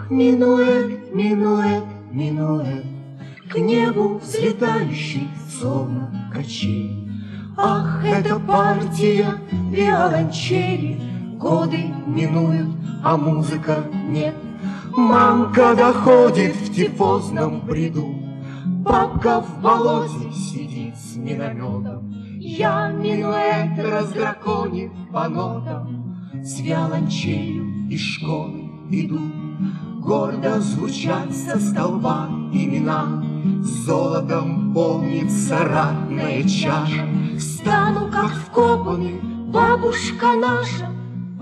минуэт, минуэт, минуэт, к небу взлетающий, словно качели. Ах, эта партия виолончели, годы минуют, а музыка нет. Мамка доходит в тифозном бреду, бабка в болоте сидит с минометом. Я минуэт раздраконив по нотам, с виолончелью из школы иду. Гордо звучат со столба имена, золотом полнится ратная чаша. Стану, как вкопанный, бабушка наша,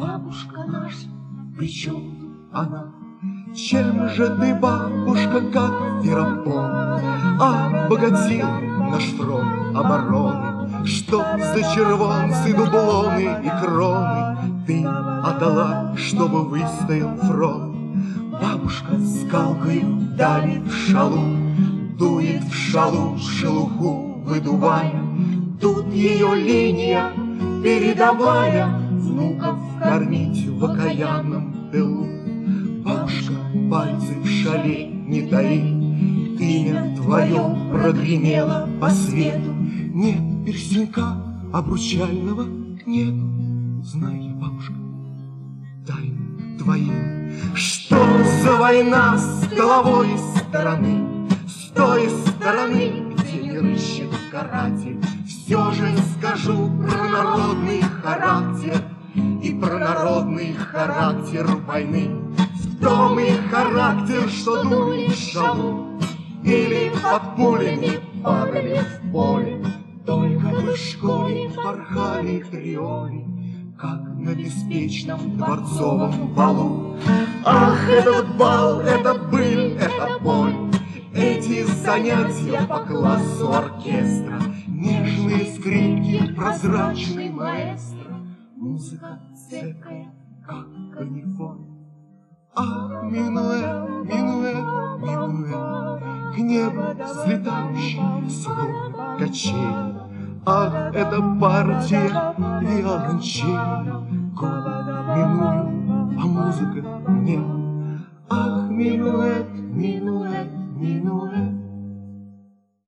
при чем она? Чем же ты, бабушка, как Ферапон, обогатил наш фронт обороны? Что за червонцы, дублоны и кроны ты отдала, чтобы выстоял фронт? Бабушка скалкою давит в шалу, дует в шалу шелуху выдувая. Тут ее линия передовая, внуков кормить в окаянном тылу. Бабушка, пальцы в шале не таи, имя твое прогремело по свету. Нет перстенька обручального нету. Знай я, бабушка, тайны твои. Что за война с головой стороны, с той стороны, где не рыщет каратель? Все же скажу про народный характер и про народный характер войны. В том и характер, что дули в шалу или под пулями падали в поле. Только мы в школе порхали триоли, как на беспечном дворцовом балу. Ах, этот бал, это быль, это боль, эти занятия по классу оркестра, нежные скрипки, прозрачный маэстро, музыка цепкая, как канифоль. Ах, минуэт, минуэт, минуэт, к небу взлетающий, словно качели. Ах, эта партия виолончели, годы минуют, а музыка нет. Ах, минуэт, минуэт, минуэт.